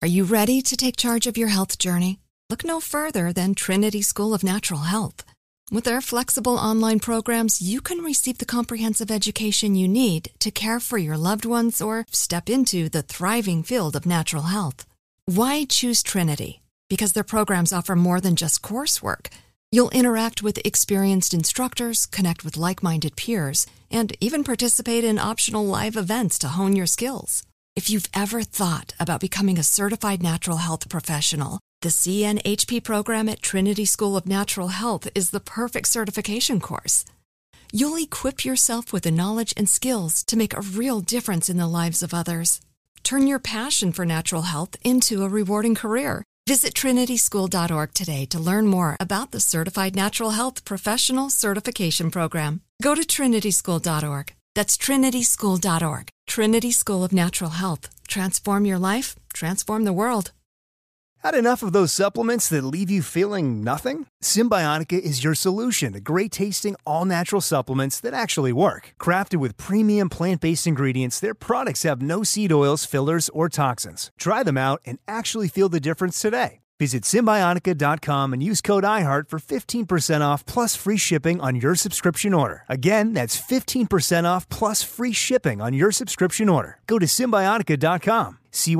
Are you ready to take charge of your health journey? Look no further than Trinity School of Natural Health. With their flexible online programs, you can receive the comprehensive education you need to care for your loved ones or step into the thriving field of natural health. Why choose Trinity? Because their programs offer more than just coursework. You'll interact with experienced instructors, connect with like-minded peers, and even participate in optional live events to hone your skills. If you've ever thought about becoming a certified natural health professional, the CNHP program at Trinity School of Natural Health is the perfect certification course. You'll equip yourself with the knowledge and skills to make a real difference in the lives of others. Turn your passion for natural health into a rewarding career. Visit trinityschool.org today to learn more about the Certified Natural Health Professional Certification Program. Go to trinityschool.org. That's trinityschool.org. Trinity School of Natural Health. Transform your life, transform the world. Had enough of those supplements that leave you feeling nothing? Symbiotica is your solution to great-tasting, all-natural supplements that actually work. Crafted with premium plant-based ingredients, their products have no seed oils, fillers, or toxins. Try them out and actually feel the difference today. Visit Symbiotica.com and use code IHEART for 15% off plus free shipping on your subscription order. Again, that's 15% off plus free shipping on your subscription order. Go to Symbiotica.com,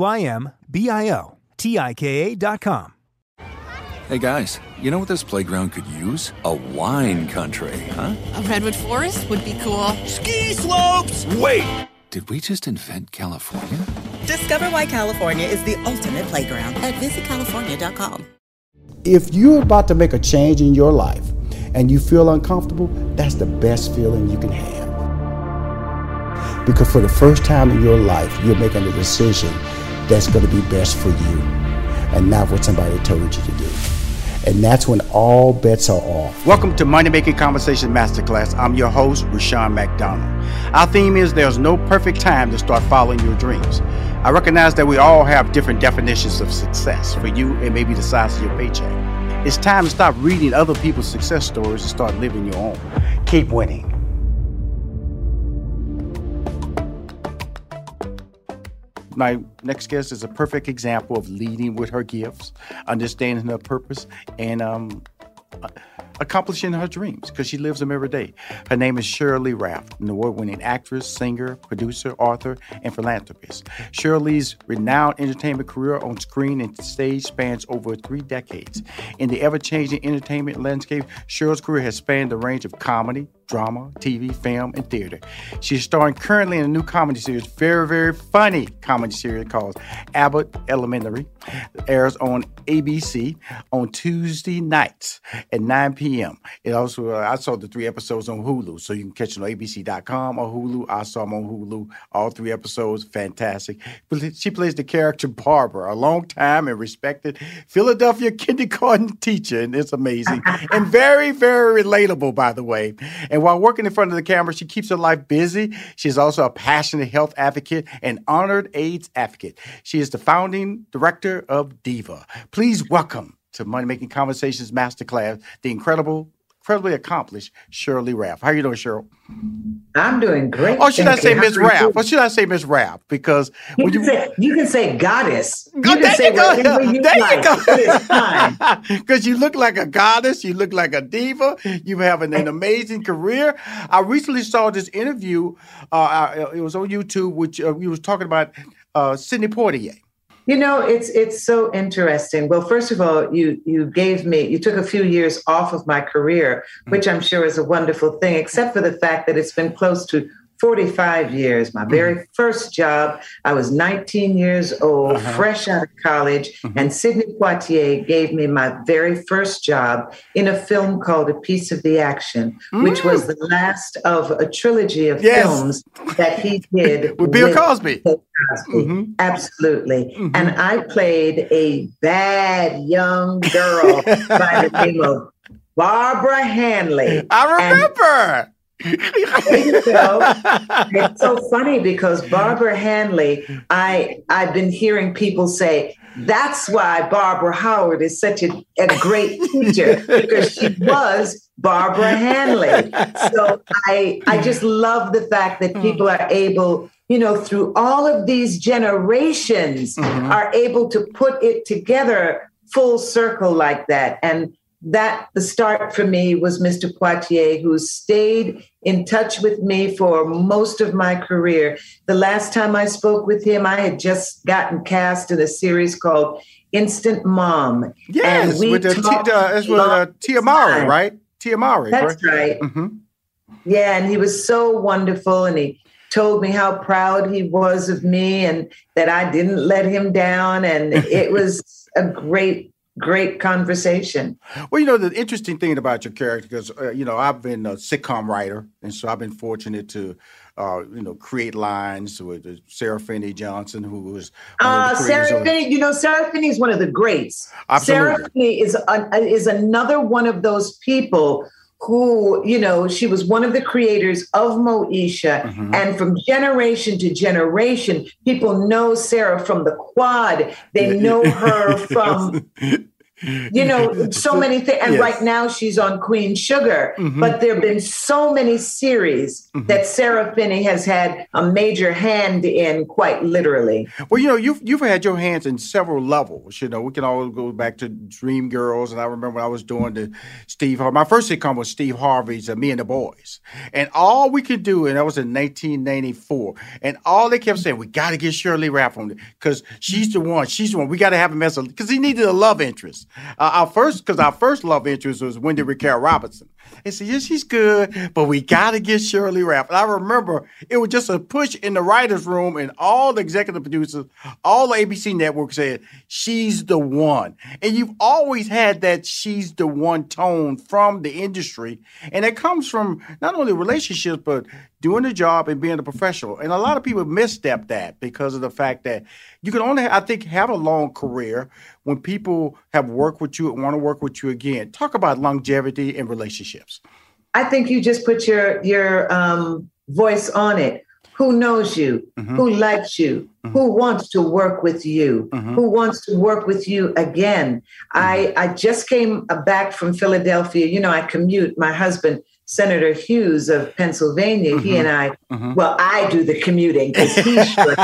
CYMBIOTIKA.com. Hey guys, you know what this playground could use? A wine country, huh? A redwood forest would be cool. Ski slopes! Wait! Did we just invent California? Discover why California is the ultimate playground at visitcalifornia.com. If you're about to make a change in your life and you feel uncomfortable, that's the best feeling you can have. Because for the first time in your life, you're making a decision that's going to be best for you and not what somebody told you to do. And that's when all bets are off. Welcome to Money Making Conversation Masterclass. I'm your host, Rushion McDonald. Our theme is there's no perfect time to start following your dreams. I recognize that we all have different definitions of success. For you, it may be the size of your paycheck. It's time to stop reading other people's success stories and start living your own. Keep winning. My next guest is a perfect example of leading with her gifts, understanding her purpose, and accomplishing her dreams because she lives them every day. Her name is Shirley Raft, an award-winning actress, singer, producer, author, and philanthropist. Shirley's renowned entertainment career on screen and stage spans over 3 decades. In the ever-changing entertainment landscape, Shirley's career has spanned the range of comedy, drama, TV, film, and theater. She's starring currently in a new comedy series, very, very funny comedy series called Abbott Elementary. It airs on ABC on Tuesday nights at 9 p.m. It also, I saw the 3 episodes on Hulu, so you can catch it on abc.com or Hulu. I saw them on Hulu, all 3 episodes, fantastic. She plays the character Barbara, a long-time and respected Philadelphia kindergarten teacher, and it's amazing. And very, very relatable, by the way. And while working in front of the camera, she keeps her life busy. She's also a passionate health advocate and honored AIDS advocate. She is the founding director of Diva. Please welcome to Money Making Conversations Masterclass, the incredibly accomplished Shirley Raft. How are you doing, Cheryl? I'm doing great. Or should I say Miss Raft? Or should I say Miss Raft? Because you can say goddess. You can say whatever you like. It is fine. Because you look like a goddess. You look like a diva. You have an amazing career. I recently saw this interview. It was on YouTube, which you was talking about Sidney Poitier. You know, it's so interesting. Well, first of all, you took a few years off of my career, which I'm sure is a wonderful thing, except for the fact that it's been close to 45 years. My very first job, I was 19 years old, fresh out of college, and Sidney Poitier gave me my very first job in a film called A Piece of the Action, which was the last of a trilogy of films that he did with Bill Cosby. Absolutely. And I played a bad young girl by the name of Barbara Hanley. I remember. It's so funny because Barbara Hanley, I've been hearing people say, That's why Barbara Howard is such a great teacher, because she was Barbara Hanley. So I just love the fact that people are able, through all of these generations, are able to put it together full circle like that. And that the start for me was Mr. Poitier, who stayed in touch with me for most of my career. The last time I spoke with him, I had just gotten cast in a series called Instant Mom. Yes, and we with Tia Mowry, right? Tia Mowry. That's right. Mm-hmm. Yeah, and he was so wonderful, and he told me how proud he was of me and that I didn't let him down, and it was a great conversation. Well, the interesting thing about your character, because, I've been a sitcom writer, and so I've been fortunate to, create lines with Sarah Finney Johnson, who was Sarah Finney. Sarah Finney is one of the greats. Absolutely. Sarah Finney is another one of those people who, she was one of the creators of Moesha. And from generation to generation, people know Sarah from the Quad. They know her from, so many things. And right now she's on Queen Sugar. But there have been so many series that Sarah Finney has had a major hand in, quite literally. Well, you've had your hands in several levels. We can always go back to Dreamgirls. And I remember when I was doing the Steve Harvey. My first sitcom was Steve Harvey's Me and the Boys. And all we could do, and that was in 1994, and all they kept saying, we got to get Shirley Ralph on it because she's the one. We got to have him as because he needed a love interest. Our first love interest was Wendy Raquel Robinson. They said, yeah, she's good, but we got to get Shirley Ralph. And I remember it was just a push in the writer's room, and all the executive producers, all the ABC network said, she's the one. And you've always had that she's the one tone from the industry. And it comes from not only relationships, but doing the job and being a professional. And a lot of people misstep that because of the fact that you can only, I think, have a long career when people have worked with you and want to work with you again. Talk about longevity in relationships. I think you just put your voice on it. Who knows you? Who likes you? Who wants to work with you? Who wants to work with you again? I just came back from Philadelphia. I commute. My husband, Senator Hughes of Pennsylvania, he and I, well, I do the commuting because he's short.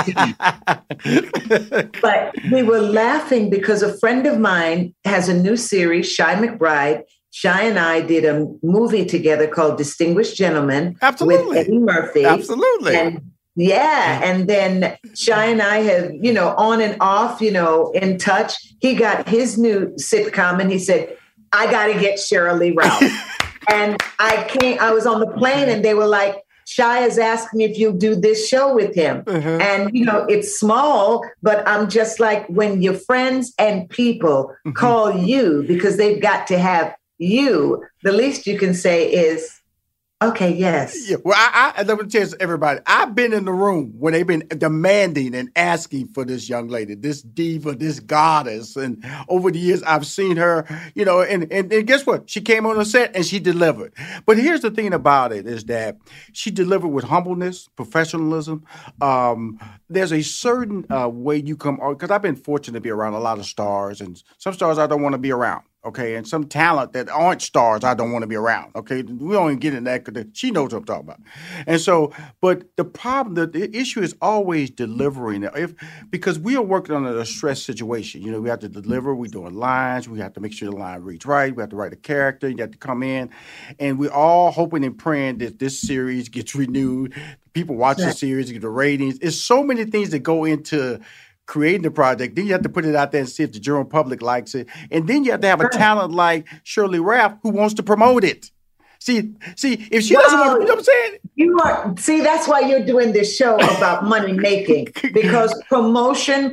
But we were laughing because a friend of mine has a new series, Shy McBride. Shy and I did a movie together called Distinguished Gentlemen with Eddie Murphy. Absolutely. And then Shy and I have, on and off, in touch. He got his new sitcom and he said, I got to get Shirley Ralph. And I was on the plane and they were like, Shy has asked me if you'll do this show with him. And, it's small, but I'm just like, when your friends and people call you because they've got to have you, the least you can say is, okay, yes. Yeah, well, I let me tell everybody, I've been in the room when they've been demanding and asking for this young lady, this diva, this goddess. And over the years, I've seen her, and guess what? She came on the set and she delivered. But here's the thing about it is that she delivered with humbleness, professionalism. There's a certain way you come on, because I've been fortunate to be around a lot of stars, and some stars I don't want to be around. Okay, and some talent that aren't stars I don't want to be around. Okay, we don't even get in that because she knows what I'm talking about. And so, but the problem, the issue is always delivering. Because we are working under a stress situation. We have to deliver. We're doing lines. We have to make sure the line reads right. We have to write a character. You have to come in, and we're all hoping and praying that this series gets renewed. People watch the series, get the ratings. It's so many things that go into creating the project. Then you have to put it out there and see if the general public likes it. And then you have to have a talent like Shirley Ralph who wants to promote it. See, if she doesn't want to, you know what I'm saying? That's why you're doing this show about money making, because promotion.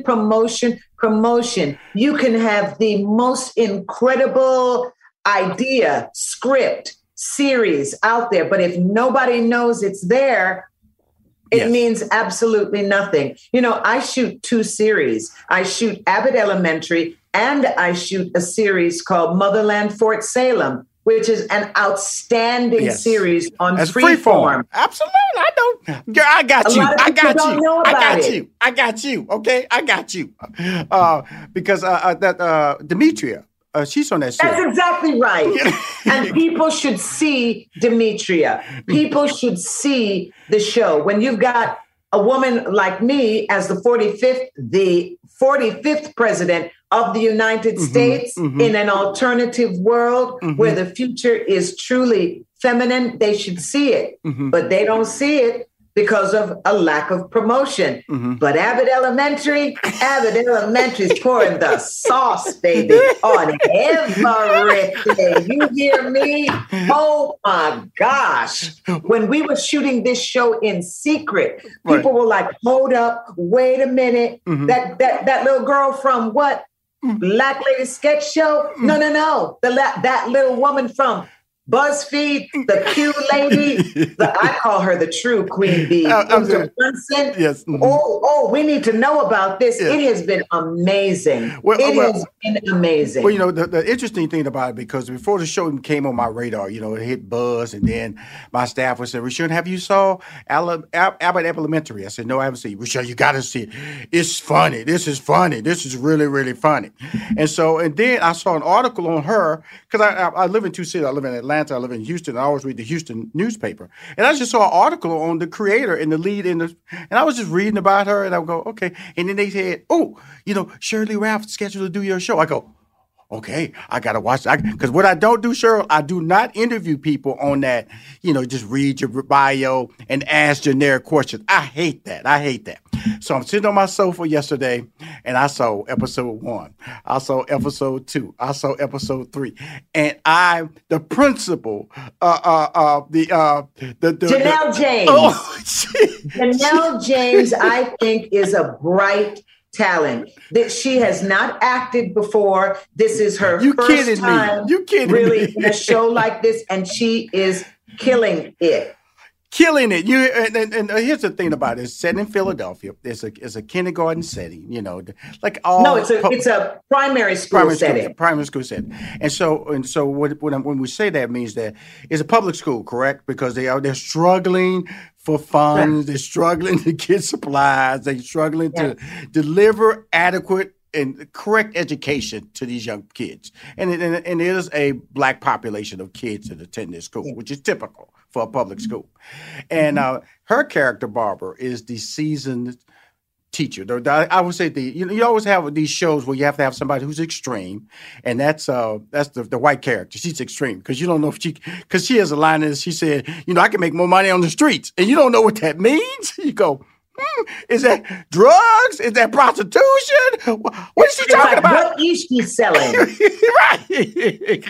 You can have the most incredible idea, script, series out there, but if nobody knows it's there, it means absolutely nothing. I shoot 2 series. I shoot Abbott Elementary and I shoot a series called Motherland Fort Salem, which is an outstanding series on That's Freeform. Absolutely. I know. Girl, I got you. I got you. Okay, I got you. Because Demetria, she's on that show. That's exactly right. And people should see Demetria. People should see the show. When you've got a woman like me as the 45th president of the United States in an alternative world where the future is truly feminine, they should see it. But they don't see it because of a lack of promotion. But Abbott Elementary is pouring the sauce, baby, on everything. You hear me? Oh my gosh. When we were shooting this show in secret, people were like, hold up, wait a minute. That little girl from what? Black Lady Sketch Show? No. That little woman from BuzzFeed, the Q lady, I call her the true Queen Bee. Yes. Oh, we need to know about this. Yes. It has been amazing. It has been amazing. Well, you know, the interesting thing about it, because before the show came on my radar, you know, it hit buzz, and then my staff would say, Rushion, have you saw Abbott Elementary? I said, no, I haven't seen it. Rushion, you got to see it. It's funny. This is funny. This is really, really funny. And then I saw an article on her, because I live in two cities. I live in Atlanta. I live in Houston. I always read the Houston newspaper. And I just saw an article on the creator and the lead and I was just reading about her, and I would go, okay. And then they said, oh, you know, Shirley Ralph scheduled to do your show. I go, okay, I got to watch that. Because what I don't do, Cheryl, I do not interview people on that, you know, just read your bio and ask generic questions. I hate that. So I'm sitting on my sofa yesterday, and I saw episode 1. I saw episode 2. I saw episode 3. And the principal, Janelle James. Janelle James, I think, is a bright talent that she has not acted before. This is her first time really in a show like this, and she is killing it. And here's the thing about it. It's set in Philadelphia. It's a kindergarten setting, you know, like all. No, it's a primary school setting. Primary school setting. And so when we say that, it means that it's a public school, correct? Because they're struggling for funds. They're struggling to get supplies. They're struggling to deliver adequate and correct education to these young kids. And it is a Black population of kids that attend this school, which is typical for a public school. And her character, Barbara, is the seasoned teacher. I would say you always have these shows where you have to have somebody who's extreme, and that's the white character. She's extreme because you don't know because she has a line that she said, you know, I can make more money on the streets, and you don't know what that means. You go, is that drugs? Is that prostitution? What is she talking about? What is she selling? Right.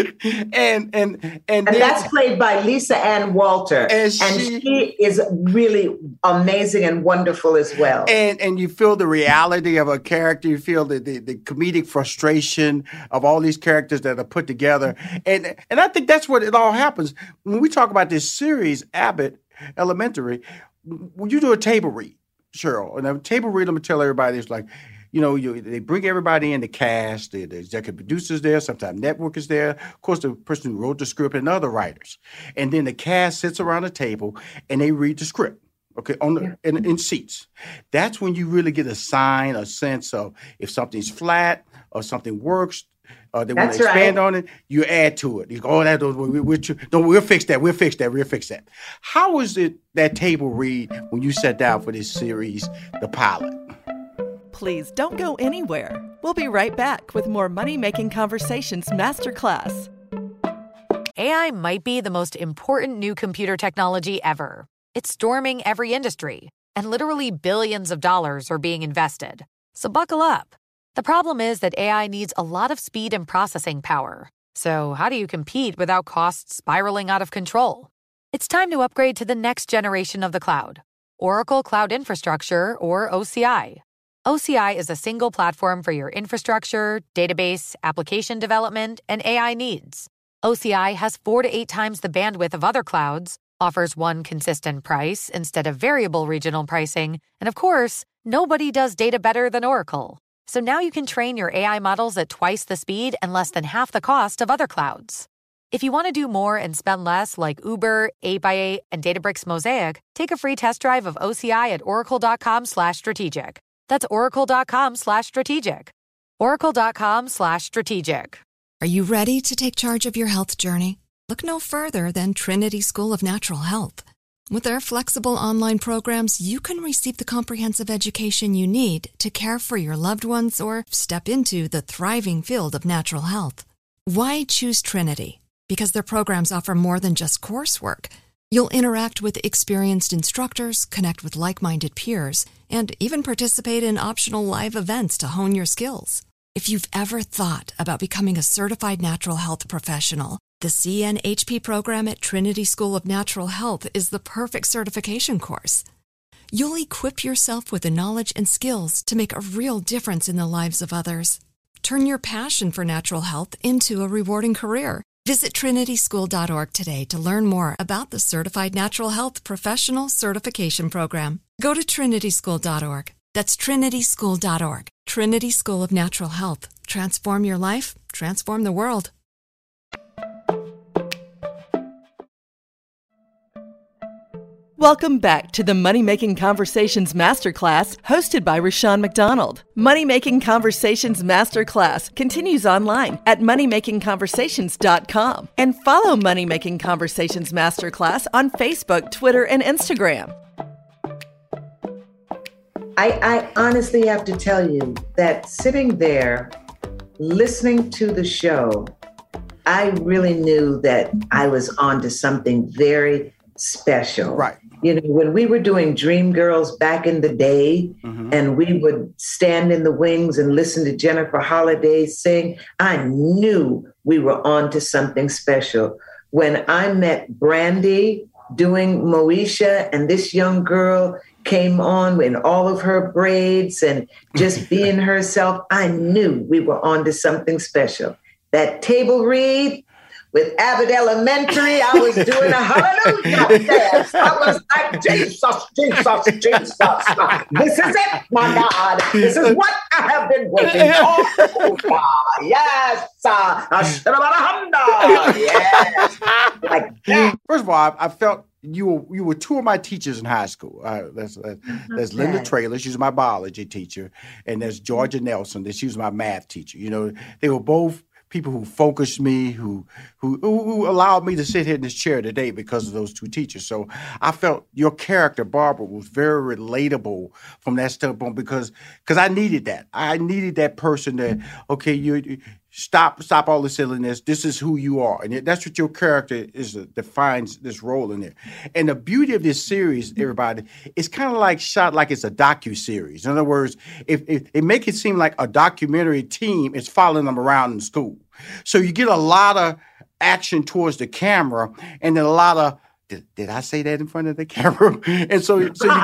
And that's played by Lisa Ann Walter. And she is really amazing and wonderful as well. And you feel the reality of a character. You feel the comedic frustration of all these characters that are put together. And I think that's what it all happens. When we talk about this series, Abbott Elementary, when you do a table read, Cheryl, and a table read, let me tell everybody, it's like, you know, they bring everybody in, the cast, the executive producers there, sometimes network is there, of course, the person who wrote the script and other writers. And then the cast sits around the table and they read the script, okay, in seats. That's when you really get a sense of if something's flat or something works. They want to expand on it. You add to it. You go, we'll fix that. We'll fix that. How was it that table read when you sat down for this series, the pilot? Please don't go anywhere. We'll be right back with more Money Making Conversations Masterclass. AI might be the most important new computer technology ever. It's storming every industry, and literally billions of dollars are being invested. So buckle up. The problem is that AI needs a lot of speed and processing power. So how do you compete without costs spiraling out of control? It's time to upgrade to the next generation of the cloud, Oracle Cloud Infrastructure, or OCI. OCI is a single platform for your infrastructure, database, application development, and AI needs. OCI has 4 to 8 times the bandwidth of other clouds, offers one consistent price instead of variable regional pricing, and of course, nobody does data better than Oracle. So now you can train your AI models at twice the speed and less than half the cost of other clouds. If you want to do more and spend less like Uber, 8x8, and Databricks Mosaic, take a free test drive of OCI at oracle.com/strategic. That's oracle.com/strategic. Oracle.com/strategic. Are you ready to take charge of your health journey? Look no further than Trinity School of Natural Health. With their flexible online programs, you can receive the comprehensive education you need to care for your loved ones or step into the thriving field of natural health. Why choose Trinity? Because their programs offer more than just coursework. You'll interact with experienced instructors, connect with like-minded peers, and even participate in optional live events to hone your skills. If you've ever thought about becoming a certified natural health professional, the CNHP program at Trinity School of Natural Health is the perfect certification course. You'll equip yourself with the knowledge and skills to make a real difference in the lives of others. Turn your passion for natural health into a rewarding career. Visit trinityschool.org today to learn more about the Certified Natural Health Professional Certification Program. Go to trinityschool.org. That's trinityschool.org. Trinity School of Natural Health. Transform your life, transform the world. Welcome back to the Money Making Conversations Masterclass, hosted by Rushion McDonald. Money Making Conversations Masterclass continues online at moneymakingconversations.com and follow Money Making Conversations Masterclass on Facebook, Twitter, and Instagram. I honestly have to tell you that sitting there, listening to the show, I really knew that I was onto something very special. Right. You know, when we were doing Dream Girls back in the day, and we would stand in the wings and listen to Jennifer Holliday sing, I knew we were on to something special. When I met Brandy doing Moesha, and this young girl came on in all of her braids and just being herself, I knew we were on to something special. That table read with Abbott Elementary, I was doing a hallelujah dance. I was like, Jesus, Jesus, Jesus. This is it, my God. This is what I have been waiting for. Yes. Yes. Like that. First of all, I felt you were two of my teachers in high school. There's Linda Traylor, she was my biology teacher, and there's Georgia Nelson, she was my math teacher. You know, they were both people who focused me, who allowed me to sit here in this chair today because of those two teachers. So I felt your character, Barbara, was very relatable from that standpoint because I needed that. I needed that person that, okay, you stop all the silliness. This is who you are. And that's what your character defines this role in there. And the beauty of this series, everybody, it's kind of like shot like it's a docu-series. In other words, if they make it seem like a documentary team is following them around in school. So you get a lot of action towards the camera and then a lot of, did I say that in front of the camera? And so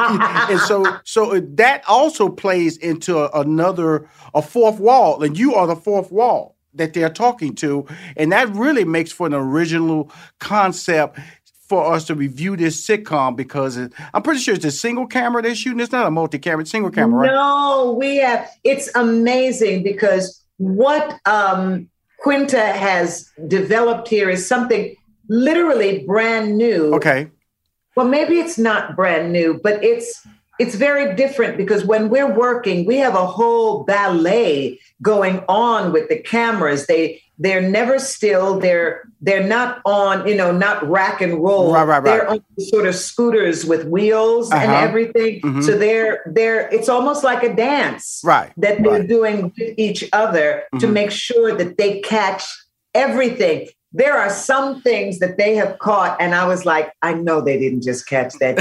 that also plays into a fourth wall, and you are the fourth wall that they're talking to, and that really makes for an original concept for us to review this sitcom because I'm pretty sure it's a single camera they're shooting. It's not a multi-camera, it's single camera, right? No, it's amazing because what Quinta has developed here is something literally brand new. Okay. Well, maybe it's not brand new, but it's very different because when we're working, we have a whole ballet going on with the cameras. They're never still. They're not on, not rack and roll. Right. They're on sort of scooters with wheels and everything. Mm-hmm. So it's almost like a dance that they're doing with each other to make sure that they catch everything. There are some things that they have caught, and I was like, I know they didn't just catch that.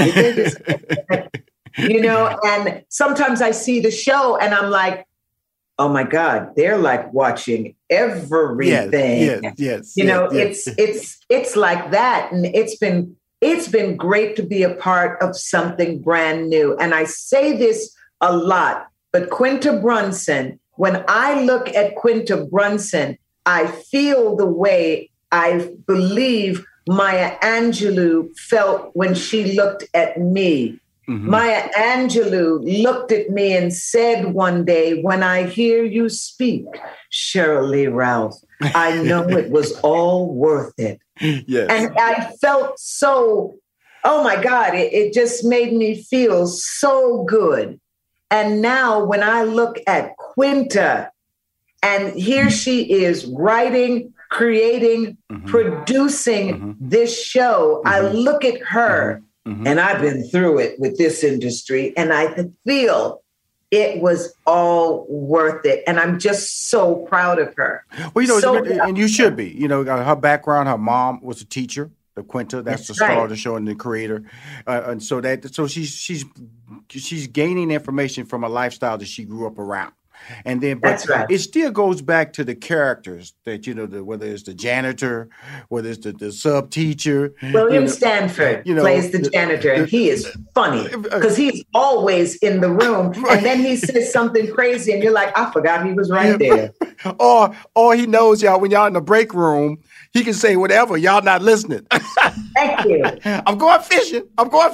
And sometimes I see the show and I'm like, oh my God, they're like watching everything. Yes. It's like that. And it's been great to be a part of something brand new. And I say this a lot, but Quinta Brunson, when I look at Quinta Brunson, I feel the way I believe Maya Angelou felt when she looked at me. Maya Angelou looked at me and said one day, when I hear you speak, Sheryl Lee Ralph, I know it was all worth it. Yes. And I felt so, oh my God, it just made me feel so good. And now when I look at Quinta, and here she is writing, creating, producing this show, I look at her, and I've been through it with this industry, and I feel it was all worth it. And I'm just so proud of her. Well, and you should be. Her background, her mom was a teacher. The Quinta, that's the star of the show and the creator, and so she's gaining information from a lifestyle that she grew up around, and then but it still goes back to the characters that whether it's the janitor, whether it's the sub teacher. William Stanford plays the janitor, and he is funny because he's always in the room, and then he says something crazy, and you're like, I forgot he was right there. Or he knows y'all when y'all in the break room. He can say whatever. Y'all not listening. Thank you. I'm going fishing.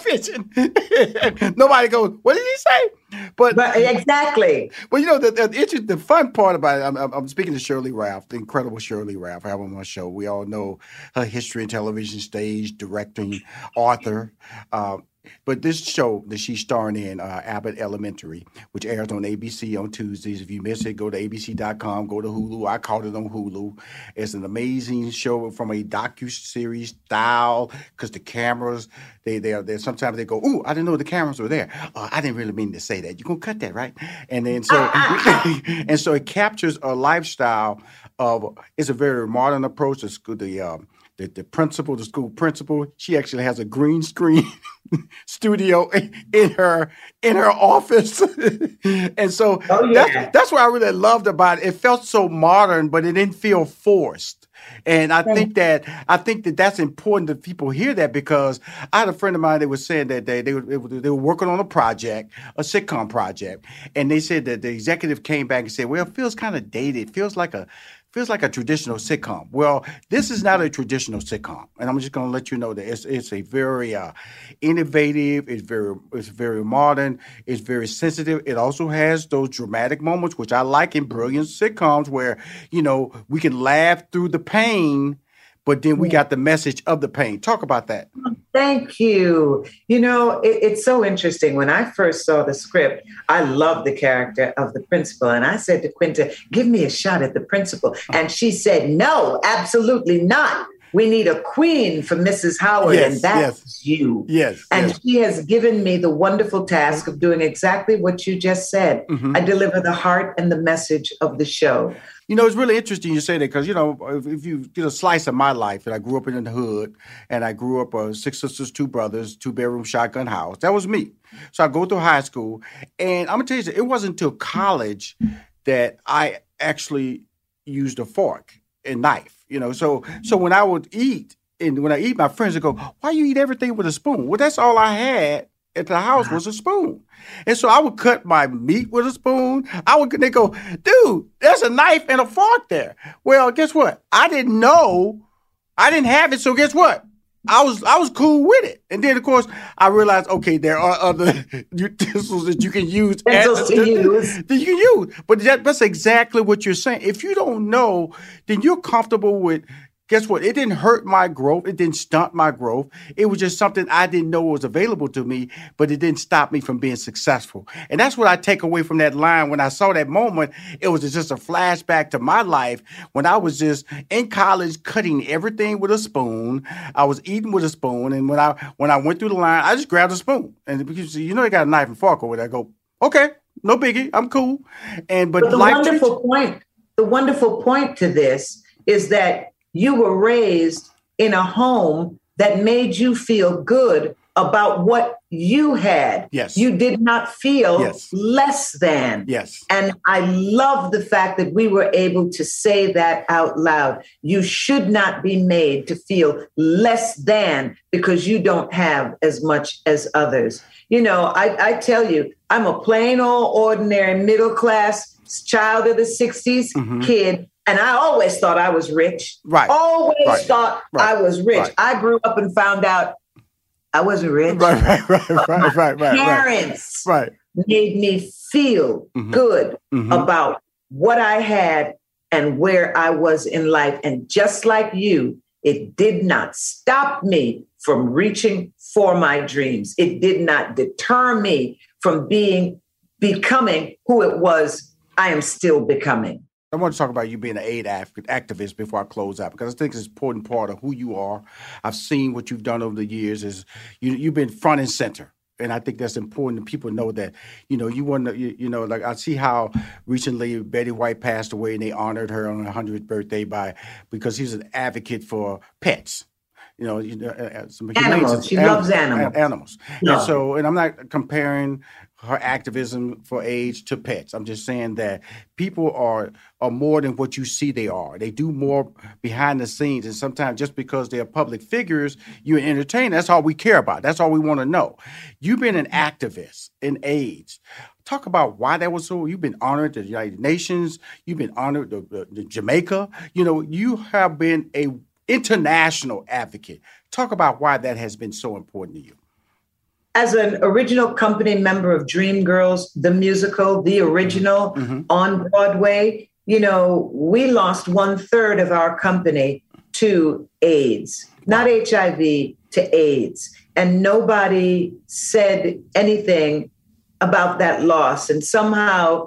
Nobody goes, what did he say? But exactly. But the fun part about it, I'm speaking to Sheryl Lee Ralph, the incredible Sheryl Lee Ralph. I have on my show. We all know her history in television, stage, directing, author. But this show that she's starring in, Abbott Elementary, which airs on ABC on Tuesdays. If you miss it, go to abc.com, go to Hulu. I caught it on Hulu. It's an amazing show from a docuseries style because the cameras, they sometimes they go, ooh, I didn't know the cameras were there. I didn't really mean to say that. You're going to cut that, right? And then and so it captures a lifestyle of, it's a very modern approach to school, the principal, the school principal, she actually has a green screen studio in her office. And so that's what I really loved about it. It felt so modern, but it didn't feel forced. And I think that that's important that people hear that, because I had a friend of mine that was saying that they were working on a project, a sitcom project, and they said that the executive came back and said, well, it feels kind of dated. It feels like a traditional sitcom. Well, this is not a traditional sitcom, and I'm just going to let you know that it's a very innovative. It's very modern. It's very sensitive. It also has those dramatic moments, which I like in brilliant sitcoms, where we can laugh through the pain, but then we got the message of the pain. Talk about that. Thank you. It's so interesting. When I first saw the script, I loved the character of the principal. And I said to Quinta, give me a shot at the principal. And she said, no, absolutely not. We need a queen for Mrs. Howard, and that's you. Yes. And she has given me the wonderful task of doing exactly what you just said. I deliver the heart and the message of the show. It's really interesting you say that, because, if you get a slice of my life, and I grew up in the hood, and I grew up 6 sisters, 2 brothers, 2-bedroom shotgun house. That was me. So I go through high school, and I'm going to tell you, it wasn't until college that I actually used a fork and knife, So when I would eat, and when I eat, my friends would go, why you eat everything with a spoon? Well, that's all I had at the house was a spoon. And so I would cut my meat with a spoon. They go, dude, there's a knife and a fork there. Well, guess what? I didn't know. I didn't have it. So guess what? I was cool with it. And then, of course, I realized, okay, there are other utensils that you can use. That you can use. But that's exactly what you're saying. If you don't know, then you're comfortable with, guess what? It didn't hurt my growth. It didn't stunt my growth. It was just something I didn't know was available to me, but it didn't stop me from being successful. And that's what I take away from that line. When I saw that moment, it was just a flashback to my life when I was just in college cutting everything with a spoon. I was eating with a spoon. And when I went through the line, I just grabbed a spoon. And because they got a knife and fork over there, I go, okay, no biggie. I'm cool. But the wonderful point to this is that you were raised in a home that made you feel good about what you had. Yes. You did not feel less than. Yes. And I love the fact that we were able to say that out loud. You should not be made to feel less than because you don't have as much as others. I tell you, I'm a plain old ordinary middle class child of the 60s kid. And I always thought I was rich. Right. Always thought I was rich. Right. I grew up and found out I wasn't rich. Right. Parents made me feel good about what I had and where I was in life. And just like you, it did not stop me from reaching for my dreams. It did not deter me from becoming who it was I am still becoming. I want to talk about you being an AIDS activist before I close out, because I think it's an important part of who you are. I've seen what you've done over the years. Is you've been front and center. And I think that's important that people know that, you want to, like I see how recently Betty White passed away and they honored her on her 100th birthday because she's an advocate for pets. Animals. She loves animals. No. And I'm not comparing her activism for AIDS to pets. I'm just saying that people are more than what you see they are. They do more behind the scenes. And sometimes just because they're public figures, you're entertained. That's all we care about. That's all we want to know. You've been an activist in AIDS. Talk about why that was so. You've been honored at the United Nations. You've been honored at Jamaica. You have been a international advocate. Talk about why that has been so important to you. As an original company member of Dreamgirls, the musical, the original on Broadway, we lost 1/3 of our company to AIDS, not HIV, to AIDS. And nobody said anything about that loss. And somehow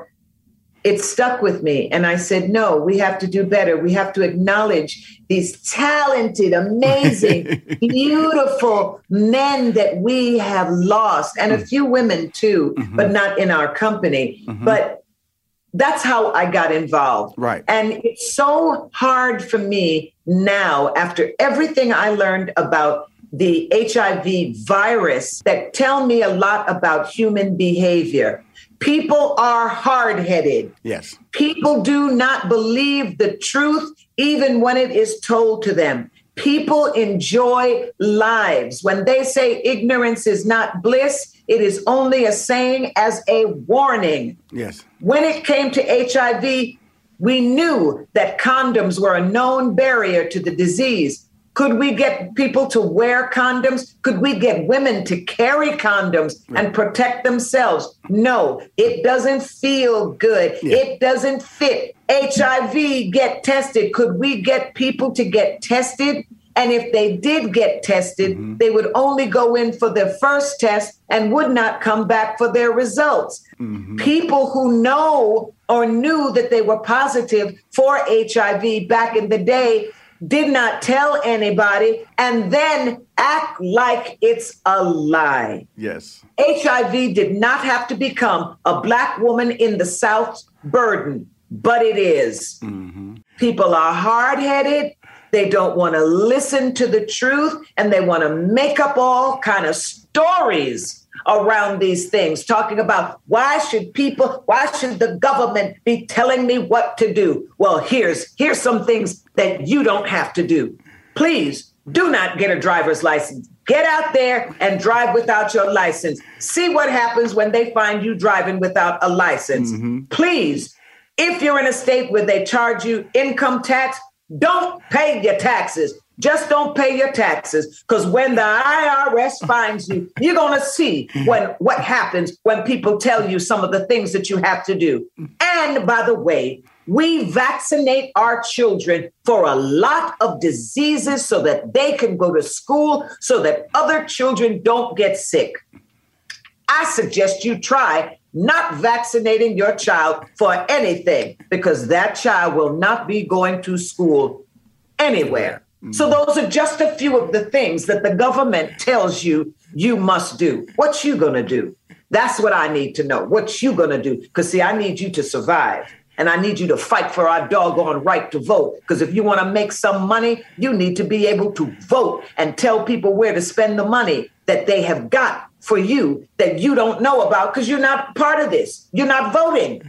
it stuck with me. And I said, no, we have to do better. We have to acknowledge these talented, amazing, beautiful men that we have lost, and a few women too, but not in our company. But that's how I got involved. Right. And it's so hard for me now, after everything I learned about the HIV virus, that tell me a lot about human behavior. People are hard-headed. Yes. People do not believe the truth, even when it is told to them. People enjoy lives. When they say ignorance is not bliss, it is only a saying as a warning. Yes. When it came to HIV, we knew that condoms were a known barrier to the disease. Could we get people to wear condoms? Could we get women to carry condoms and protect themselves? No, it doesn't feel good. Yeah. It doesn't fit. HIV, get tested. Could we get people to get tested? And if they did get tested, they would only go in for their first test and would not come back for their results. People who know or knew that they were positive for HIV back in the day did not tell anybody and then act like it's a lie. Yes. HIV did not have to become a Black woman in the South's burden, but it is. People are hard-headed. They don't want to listen to the truth, and they want to make up all kind of stories around these things, talking about why should the government be telling me what to do? Well, here's some things that you don't have to do. Please do not get a driver's license. Get out there and drive without your license. See what happens when they find you driving without a license. Please, if you're in a state where they charge you income tax, don't pay your taxes. Just don't pay your taxes, because when the IRS finds you, you're going to see what happens when people tell you some of the things that you have to do. And by the way, we vaccinate our children for a lot of diseases so that they can go to school, so that other children don't get sick. I suggest you try not vaccinating your child for anything, because that child will not be going to school anywhere. So those are just a few of the things that the government tells you you must do. What you gonna do? That's what I need to know. What you gonna do? Because see, I need you to survive. And I need you to fight for our doggone right to vote. Because if you want to make some money, you need to be able to vote and tell people where to spend the money that they have got for you that you don't know about because you're not part of this. You're not voting.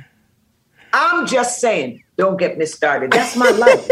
I'm just saying, don't get me started. That's my life.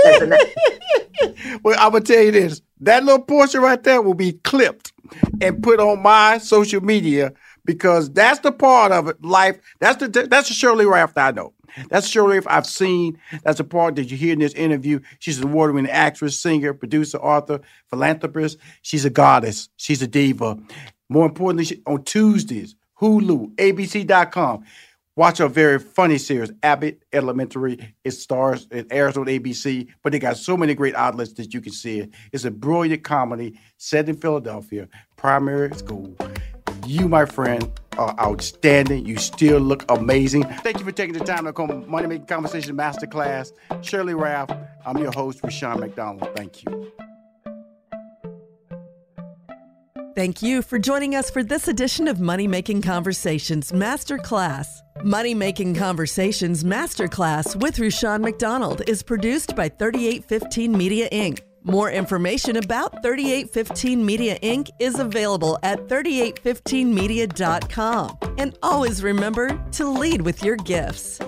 Well, I'm going to tell you this. That little portion right there will be clipped and put on my social media, because that's the part of it, life. That's the Shirley Raft I know. That's Shirley Ralph I've seen. That's a part that you hear in this interview. She's an award-winning actress, singer, producer, author, philanthropist. She's a goddess. She's a diva. More importantly, on Tuesdays, Hulu, ABC.com. Watch a very funny series, Abbott Elementary. It airs on ABC, but they got so many great outlets that you can see it. It's a brilliant comedy set in Philadelphia, primary school. You, my friend, are outstanding. You still look amazing. Thank you for taking the time to come Money Making Conversation Masterclass. Shirley Ralph, I'm your host, Rushion McDonald. Thank you. Thank you for joining us for this edition of Money Making Conversations Masterclass. Money Making Conversations Masterclass with Rushion McDonald is produced by 3815 Media Inc. More information about 3815 Media Inc. is available at 3815media.com. And always remember to lead with your gifts.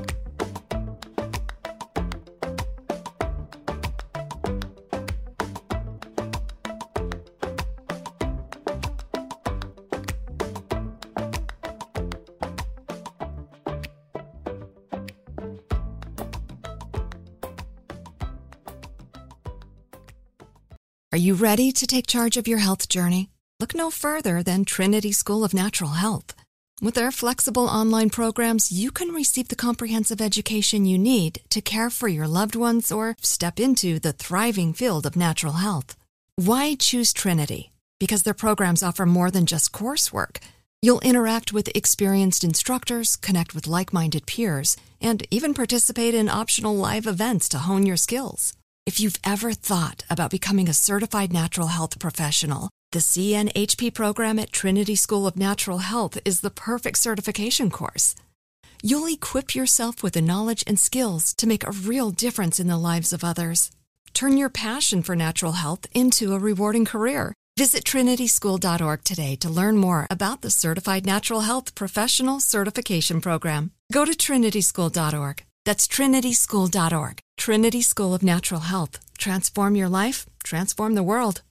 Are you ready to take charge of your health journey? Look no further than Trinity School of Natural Health. With their flexible online programs, you can receive the comprehensive education you need to care for your loved ones or step into the thriving field of natural health. Why choose Trinity? Because their programs offer more than just coursework. You'll interact with experienced instructors, connect with like-minded peers, and even participate in optional live events to hone your skills. If you've ever thought about becoming a certified natural health professional, the CNHP program at Trinity School of Natural Health is the perfect certification course. You'll equip yourself with the knowledge and skills to make a real difference in the lives of others. Turn your passion for natural health into a rewarding career. Visit trinityschool.org today to learn more about the Certified Natural Health Professional Certification Program. Go to trinityschool.org. That's trinityschool.org. Trinity School of Natural Health. Transform your life, transform the world.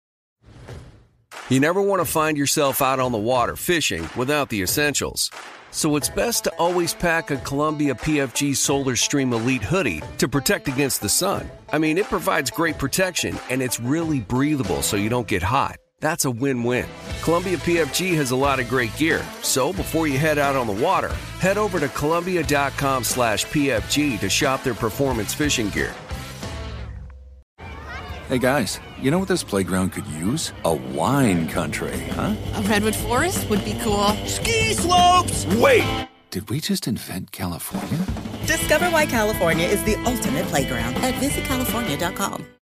You never want to find yourself out on the water fishing without the essentials. So it's best to always pack a Columbia PFG Solar Stream Elite hoodie to protect against the sun. I mean, it provides great protection and it's really breathable so you don't get hot. That's a win-win. Columbia PFG has a lot of great gear. So before you head out on the water, head over to Columbia.com/PFG to shop their performance fishing gear. Hey guys, you know what this playground could use? A wine country, huh? A redwood forest would be cool. Ski slopes! Wait! Did we just invent California? Discover why California is the ultimate playground at visitcalifornia.com.